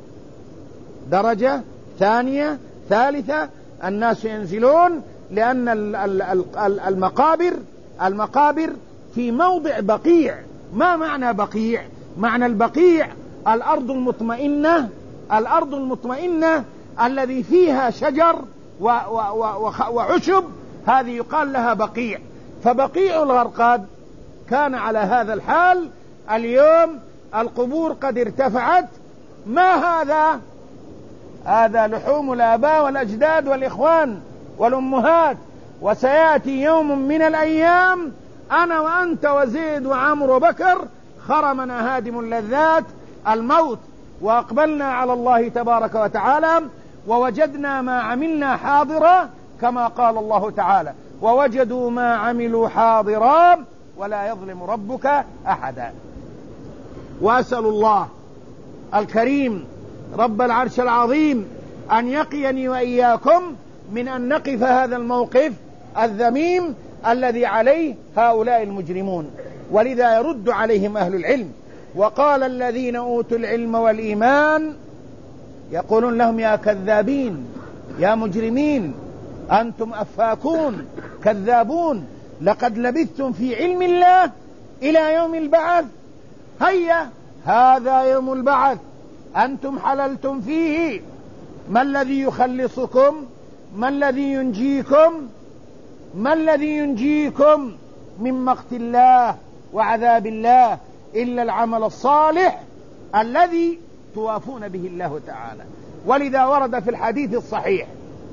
درجة ثانية ثالثة، الناس ينزلون، لأن المقابر المقابر في موضع بقيع. ما معنى بقيع؟ معنى البقيع الأرض المطمئنة، الأرض المطمئنة الذي فيها شجر وعشب، هذه يقال لها بقيع. فبقيع الغرقاد كان على هذا الحال. اليوم القبور قد ارتفعت. ما هذا؟ هذا لحوم الآباء والأجداد والإخوان والأمهات. وسيأتي يوم من الأيام أنا وأنت وزيد وعمر وبكر خرمنا هادم اللذات الموت، وأقبلنا على الله تبارك وتعالى ووجدنا ما عملنا حاضرا، كما قال الله تعالى: ووجدوا ما عملوا حاضرا ولا يظلم ربك أحدا. وأسأل الله الكريم رب العرش العظيم أن يقيني وإياكم من أن نقف هذا الموقف الذميم الذي عليه هؤلاء المجرمون. ولذا يرد عليهم أهل العلم: وقال الذين أوتوا العلم والإيمان، يقولون لهم: يا كذابين، يا مجرمين، أنتم أفاكون كذابون، لقد لبثتم في علم الله إلى يوم البعث. هيا هذا يوم البعث، أنتم حللتم فيه. ما الذي يخلصكم؟ ما الذي ينجيكم؟ ما الذي ينجيكم من مقت الله وعذاب الله إلا العمل الصالح الذي توافون به الله تعالى. ولذا ورد في الحديث الصحيح: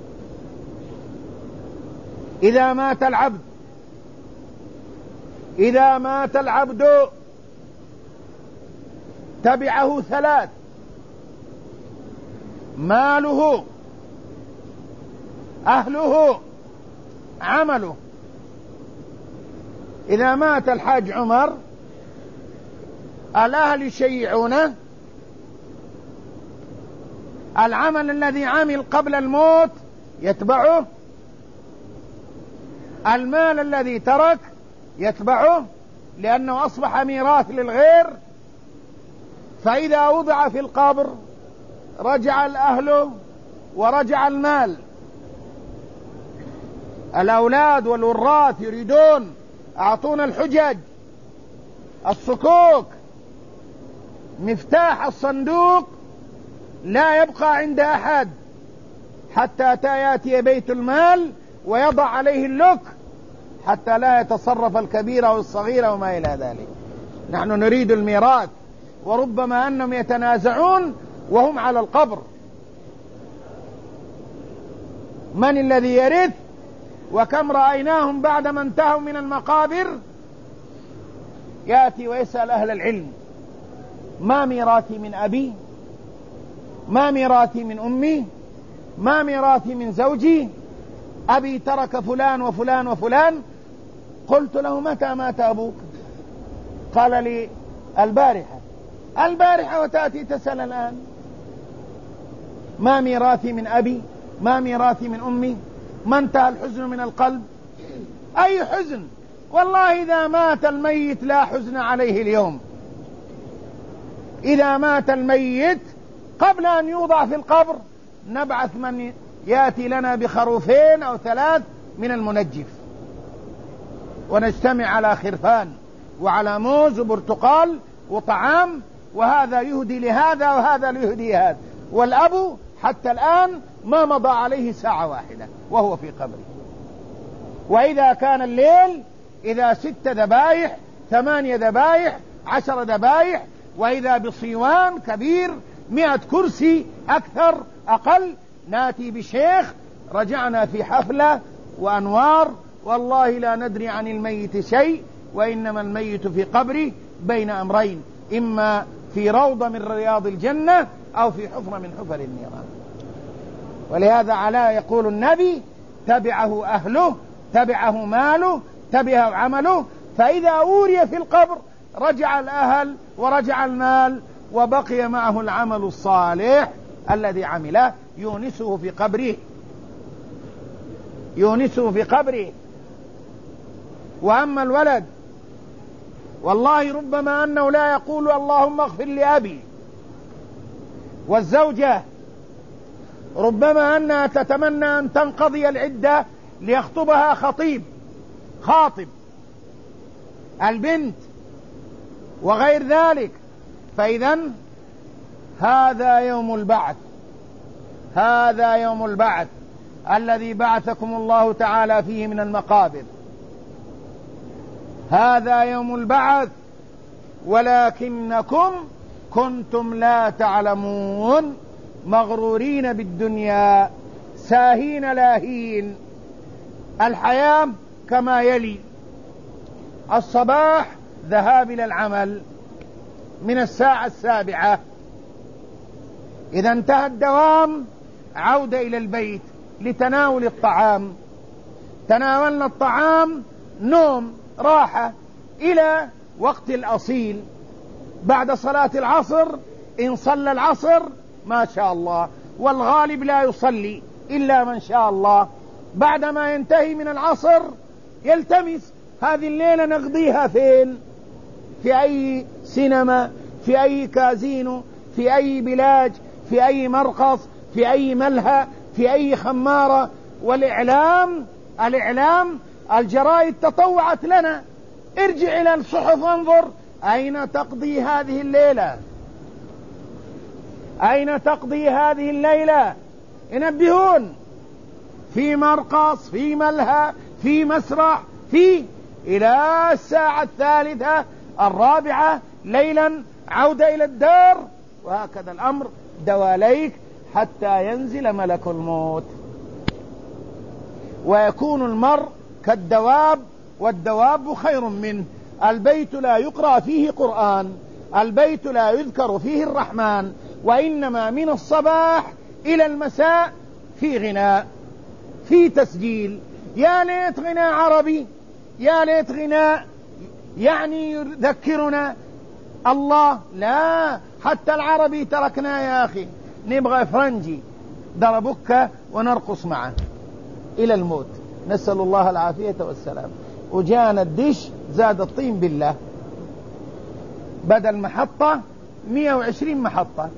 إذا مات العبد إذا مات العبد تبعه ثلاث: ماله، أهله، عمله. إذا مات الحاج عمر الأهل يشيعونه، العمل الذي عمل قبل الموت يتبعه، المال الذي ترك يتبعه، لأنه أصبح ميراث للغير. فإذا وضع في القبر رجع الأهل ورجع المال. الأولاد والوراث يريدون: أعطونا الحجج، الصكوك، مفتاح الصندوق لا يبقى عند أحد حتى يأتي بيت المال ويضع عليه اللك، حتى لا يتصرف الكبير والصغير وما إلى ذلك. نحن نريد الميراث، وربما أنهم يتنازعون وهم على القبر. من الذي يرث؟ وكم رأيناهم بعدما انتهوا من المقابر يأتي ويسأل أهل العلم: ما ميراثي من أبي؟ ما ميراثي من أمي؟ ما ميراثي من زوجي؟ أبي ترك فلان وفلان وفلان. قلت له: متى مات أبوك؟ قال لي: البارحة. البارحة وتأتي تسأل الآن؟ ما ميراثي من أبي؟ ما ميراثي من أمي؟ ما انتهى الحزن من القلب؟ أي حزن؟ والله إذا مات الميت لا حزن عليه اليوم. إذا مات الميت قبل أن يوضع في القبر نبعث من يأتي لنا بخروفين أو ثلاث من المنجف، ونجتمع على خرفان وعلى موز وبرتقال وطعام، وهذا يهدي لهذا وهذا يهدي هذا. والأب حتى الآن ما مضى عليه ساعة واحدة وهو في قبره. وإذا كان الليل إذا ست ذبايح ثمانية ذبايح عشر ذبايح، وإذا بصيوان كبير مئة كرسي أكثر أقل، ناتي بشيخ رجعنا في حفلة وأنوار، والله لا ندري عن الميت شيء، وإنما الميت في قبره بين أمرين، إما في روضة من رياض الجنة أو في حفرة من حفر النيران. ولهذا علاء يقول النبي: تبعه أهله، تبعه ماله، تبعه عمله، فإذا أوري في القبر رجع الأهل ورجع المال وبقي معه العمل الصالح الذي عمله يونسه في قبره، يونسه في قبره. وأما الولد والله ربما أنه لا يقول اللهم اغفر لأبي، والزوجة ربما أنها تتمنى أن تنقضي العدة ليخطبها خطيب خاطب البنت وغير ذلك. فإذن هذا يوم البعث، هذا يوم البعث الذي بعثكم الله تعالى فيه من المقابر، هذا يوم البعث، ولكنكم كنتم لا تعلمون مغرورين بالدنيا ساهين لاهين. الحياة كما يلي: الصباح ذهاب إلى العمل من الساعة السابعة، إذا انتهى الدوام عودة إلى البيت لتناول الطعام، تناولنا الطعام نوم راحة إلى وقت الأصيل. بعد صلاة العصر إن صلى العصر ما شاء الله، والغالب لا يصلي إلا من شاء الله. بعدما ينتهي من العصر يلتمس هذه الليلة نقضيها فين، في أي سينما، في أي كازينو، في أي بلاج، في أي مرقص، في أي ملهى، في أي خمارة. والإعلام الإعلام الجرائد تطوعت لنا: ارجع إلى الصحف وانظر أين تقضي هذه الليلة، أين تقضي هذه الليلة. ينبهون في مرقص، في ملهى، في مسرح، في إلى الساعة الثالثة الرابعة ليلا عودة إلى الدار، وهكذا الأمر دواليك حتى ينزل ملك الموت. ويكون المرء كالدواب، والدواب خير منه. البيت لا يقرأ فيه قرآن، البيت لا يذكر فيه الرحمن، وإنما من الصباح إلى المساء في غناء، في تسجيل. يا ليت غناء عربي، يا ليت غناء يعني يذكرنا الله. لا، حتى العربي تركناه يا أخي، نبغى فرنجي دربك ونرقص معه إلى الموت، نسأل الله العافية والسلام. وجانا الدش زاد الطين بالله، بدل محطة مئة وعشرين محطة.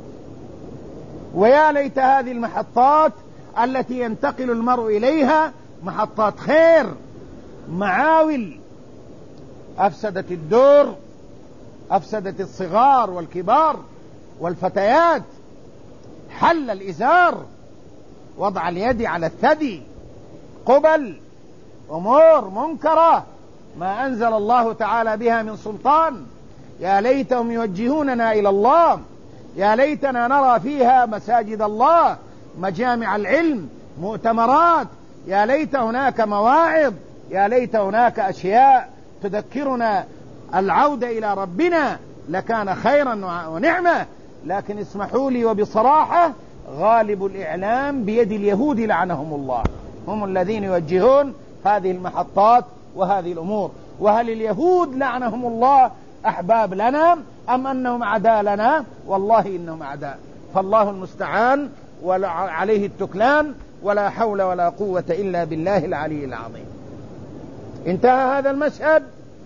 ويا ليت هذه المحطات التي ينتقل المرء إليها محطات خير، معاول. أفسدت الدور، أفسدت الصغار والكبار والفتيات. حل الإزار، وضع اليد على الثدي، قبل أمور منكرة ما أنزل الله تعالى بها من سلطان. يا ليتهم يوجهوننا إلى الله، يا ليتنا نرى فيها مساجد الله، مجامع العلم، مؤتمرات، يا ليت هناك مواعظ، يا ليت هناك أشياء تذكرنا العودة إلى ربنا، لكان خيرا ونعمة. لكن اسمحوا لي وبصراحة، غالب الإعلام بيد اليهود لعنهم الله، هم الذين يوجهون هذه المحطات وهذه الأمور. وهل اليهود لعنهم الله أحباب لنا أم أنهم أعداء لنا؟ والله إنهم أعداء. فالله المستعان وعليه التكلان، ولا حول ولا قوة إلا بالله العلي العظيم. انتهى هذا المشهد.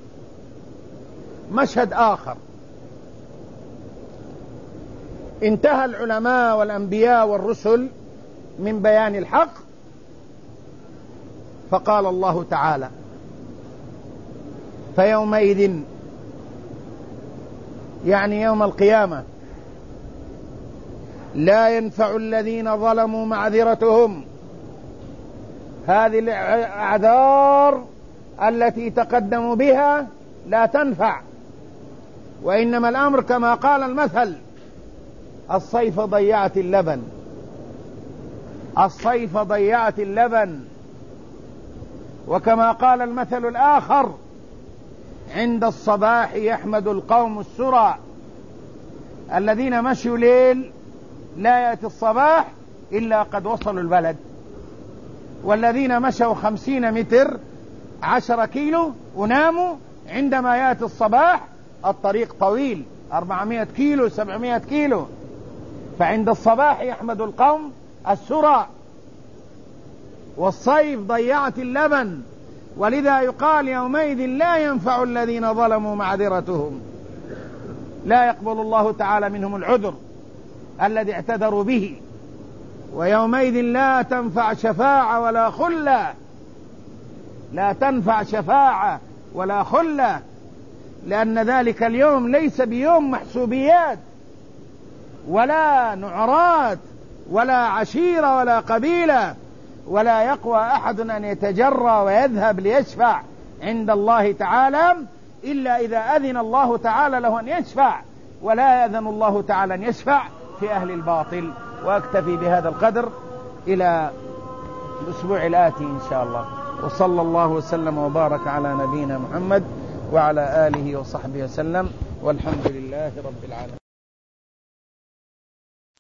مشهد آخر، انتهى العلماء والأنبياء والرسل من بيان الحق، فقال الله تعالى: فيومئذ، يعني يوم القيامة، لا ينفع الذين ظلموا معذرتهم هذه الأعذار التي تقدموا بها لا تنفع، وإنما الأمر كما قال المثل: الصيف ضيعت اللبن، الصيف ضيعت اللبن. وكما قال المثل الآخر: عند الصباح يحمد القوم السرى، الذين مشوا ليل لا يأتي الصباح إلا قد وصلوا البلد، والذين مشوا خمسين متر عشر كيلو وناموا عندما يأتي الصباح الطريق طويل، أربعمائة كيلو سبعمائة كيلو. فعند الصباح يحمد القوم السرى، والصيف ضيعت اللبن، ولذا يقال يومئذ لا ينفع الذين ظلموا معذرتهم، لا يقبل الله تعالى منهم العذر الذي اعتذروا به. ويومئذ لا تنفع شفاعة ولا خلة، لا تنفع شفاعة ولا خلة، لأن ذلك اليوم ليس بيوم محسوبيات ولا نعرات ولا عشيرة ولا قبيلة، ولا يقوى أحد أن يتجرى ويذهب ليشفع عند الله تعالى إلا إذا أذن الله تعالى له أن يشفع، ولا يأذن الله تعالى أن يشفع في أهل الباطل. وأكتفي بهذا القدر إلى الأسبوع الآتي إن شاء الله، وصلى الله وسلم وبارك على نبينا محمد وعلى آله وصحبه وسلم، والحمد لله رب العالمين.